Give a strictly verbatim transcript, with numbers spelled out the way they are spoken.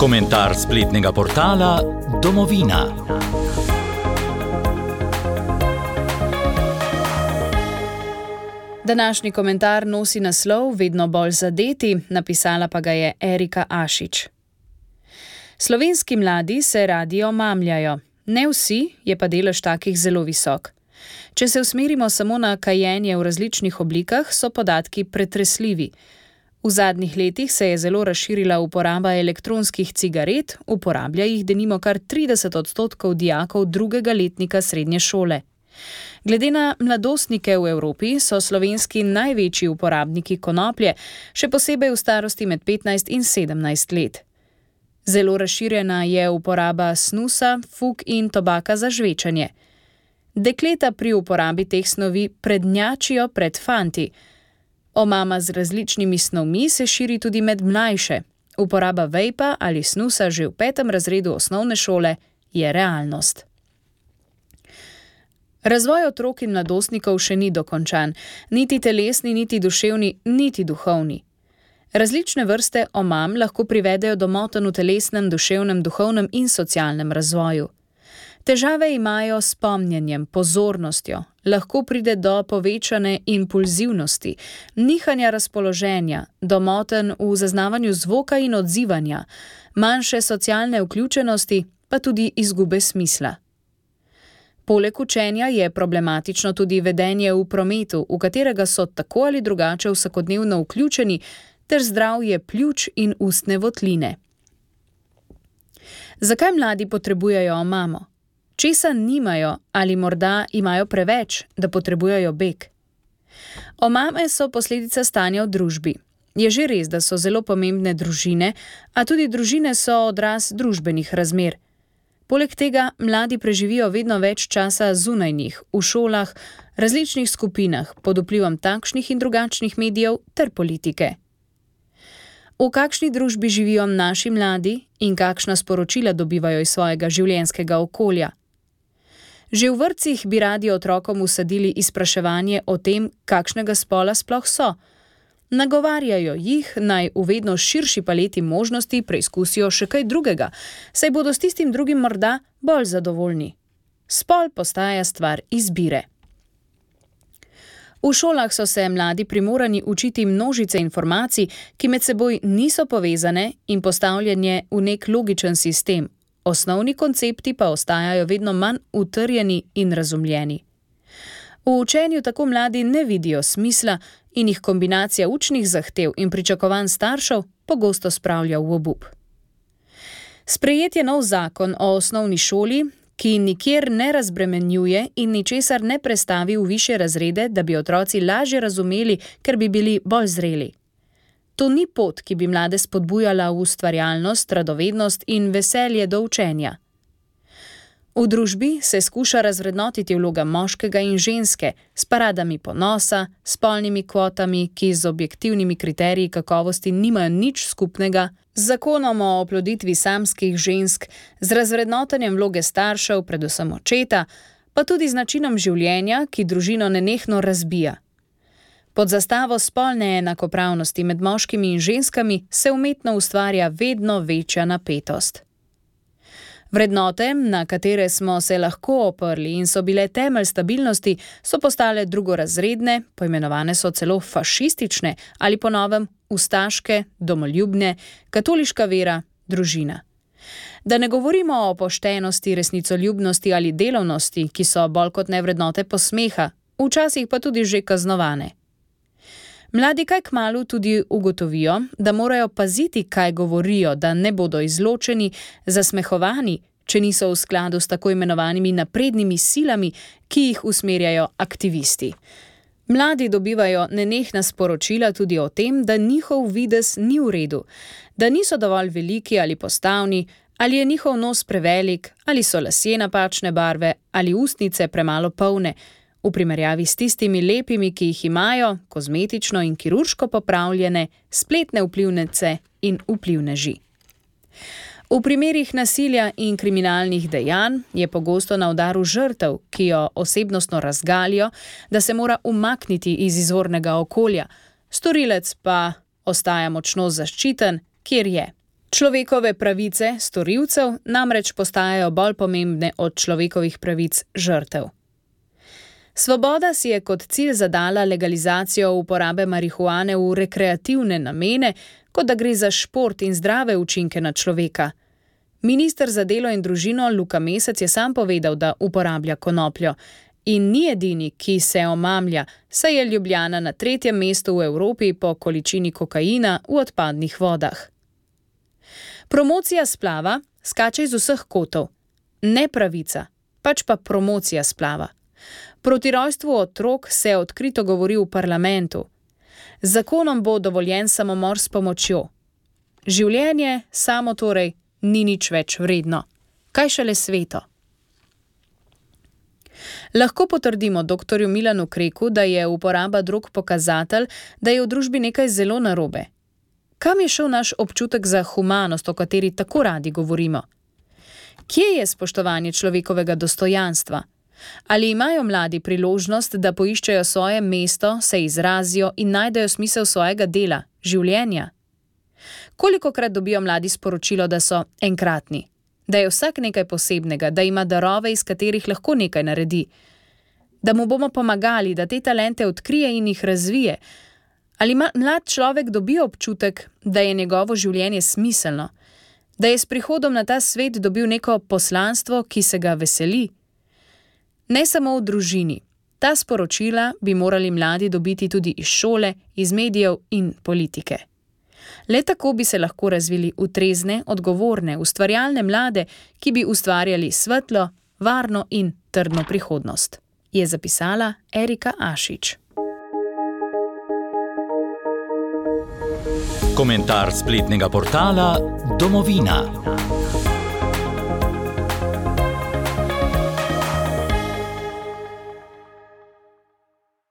Komentar spletnega portala Domovina. Današnji komentar nosi naslov Vedno bolj zadeti, napisala pa ga je Erika Ašič. Slovenski mladi se radi omamljajo. Ne vsi, je pa delež takih zelo visok. Če se usmerimo samo na kajenje v različnih oblikah, so podatki pretresljivi. V zadnjih letih se je zelo razširila uporaba elektronskih cigaret, uporablja jih denimo kar trideset odstotkov dijakov drugega letnika srednje šole. Glede na mladostnike v Evropi so slovenski največji uporabniki konoplje, še posebej v starosti med petnajst in sedemnajst let. Zelo razširjena je uporaba snusa, fug in tobaka za žvečanje. Dekleta pri uporabi teh snovi prednjačijo pred fanti. Omama z različnimi snovmi se širi tudi med mlajše. Uporaba vejpa ali snusa že v petem razredu osnovne šole je realnost. Razvoj otrok in mladostnikov še ni dokončan, niti telesni, niti duševni, niti duhovni. Različne vrste omam lahko privedejo do motenj v telesnem, duševnem, duhovnem in socialnem razvoju. Težave imajo s spomnjenjem, pozornostjo, lahko pride do povečane impulzivnosti, nihanja razpoloženja, do motenj v zaznavanju zvoka in odzivanja, manjše socialne vključenosti, pa tudi izgube smisla. Poleg učenja je problematično tudi vedenje v prometu, v katerega so tako ali drugače vsakodnevno vključeni, ter zdravje pljuč in ustne votline. Zakaj mladi potrebujejo omamo? Česa nimajo ali morda imajo preveč, da potrebujejo beg? Omame so posledica stanja v družbi. Je že res, da so zelo pomembne družine, a tudi družine so odraz družbenih razmer. Poleg tega mladi preživijo vedno več časa zunaj njih, v šolah, različnih skupinah, pod vplivom takšnih in drugačnih medijev ter politike. V kakšni družbi živijo naši mladi in kakšna sporočila dobivajo iz svojega življenjskega okolja? Že v vrtcih bi radi otrokom vsadili izpraševanje o tem, kakšnega spola sploh so. Nagovarjajo jih, naj v vedno širši paleti možnosti preizkusijo še kaj drugega, saj bodo s tistim drugim morda bolj zadovoljni. Spol postaja stvar izbire. V šolah so se mladi primorani učiti množice informacij, ki med seboj niso povezane in postavljanje v nek logičen sistem. Osnovni koncepti pa ostajajo vedno manj utrjeni in razumljeni. V učenju tako mladi ne vidijo smisla in jih kombinacija učnih zahtev in pričakovanj staršev pogosto spravlja v obup. Sprejet je nov zakon o osnovni šoli, ki nikjer ne razbremenjuje in ničesar ne prestavi v višje razrede, da bi otroci lažje razumeli, ker bi bili bolj zreli. To ni pot, ki bi mlade spodbujala v ustvarjalnost, radovednost in veselje do učenja. V družbi se skuša razvrednotiti vloga moškega in ženske s paradami ponosa, spolnimi kvotami, ki z objektivnimi kriteriji kakovosti nimajo nič skupnega, z zakonom o oploditvi samskih žensk, z razvrednotenjem vloge staršev, predvsem očeta, pa tudi z načinom življenja, ki družino nenehno razbija. Pod zastavo spolne enakopravnosti med moškimi in ženskami se umetno ustvarja vedno večja napetost. Vrednote, na katere smo se lahko oprli in so bile temelj stabilnosti, so postale drugorazredne, poimenovane so celo fašistične ali po novem ustaške, domoljubne, katoliška vera, družina. Da ne govorimo o poštenosti, resnicoljubnosti ali delovnosti, ki so bolj kot ne vrednote posmeha, včasih pa tudi že kaznovane. Mladi kaj kmalu tudi ugotovijo, da morajo paziti, kaj govorijo, da ne bodo izločeni, zasmehovani, če niso v skladu s tako imenovanimi naprednimi silami, ki jih usmerjajo aktivisti. Mladi dobivajo nenehna sporočila tudi o tem, da njihov videz ni v redu, da niso dovolj veliki ali postavni, ali je njihov nos prevelik, ali so lasje napačne barve, ali ustnice premalo polne, v primerjavi s tistimi lepimi, ki jih imajo, kozmetično in kirurško popravljene, spletne vplivnice in vplivneži. V primerih nasilja in kriminalnih dejanj je pogosto na udaru žrtev, ki jo osebnostno razgalijo, da se mora umakniti iz izvornega okolja, storilec pa ostaja močno zaščiten, kjer je. Človekove pravice storilcev namreč postajajo bolj pomembne od človekovih pravic žrtev. Svoboda si je kot cilj zadala legalizacijo uporabe marihuane v rekreativne namene, kot da gre za šport in zdrave učinke na človeka. Minister za delo in družino Luka Mesec je sam povedal, da uporablja konopljo. In ni edini, ki se omamlja, saj je Ljubljana na tretjem mestu v Evropi po količini kokaina v odpadnih vodah. Promocija splava skače iz vseh kotov. Ne pravica, pač pa promocija splava. Proti rojstvu otrok se odkrito govori v parlamentu. Z zakonom bo dovoljen samomor s pomočjo. Življenje samo torej ni nič več vredno. Kaj šele sveto? Lahko potrdimo doktorju Milanu Kreku, da je uporaba drog pokazatelj, da je v družbi nekaj zelo narobe. Kam je šel naš občutek za humanost, o kateri tako radi govorimo? Kje je spoštovanje človekovega dostojanstva? Ali imajo mladi priložnost, da poiščejo svoje mesto, se izrazijo in najdejo smisel svojega dela, življenja? Kolikokrat dobijo mladi sporočilo, da so enkratni, da je vsak nekaj posebnega, da ima darove, iz katerih lahko nekaj naredi, da mu bomo pomagali, da te talente odkrije in jih razvije? Ali mlad človek dobi občutek, da je njegovo življenje smiselno, da je s prihodom na ta svet dobil neko poslanstvo, ki se ga veseli? Ne samo v družini. Ta sporočila bi morali mladi dobiti tudi iz šole, iz medijev in politike. Le tako bi se lahko razvili v trezne, odgovorne, ustvarjalne mlade, ki bi ustvarjali svetlo, varno in trdno prihodnost, je zapisala Erika Ašič. Komentar spletnega portala Domovina.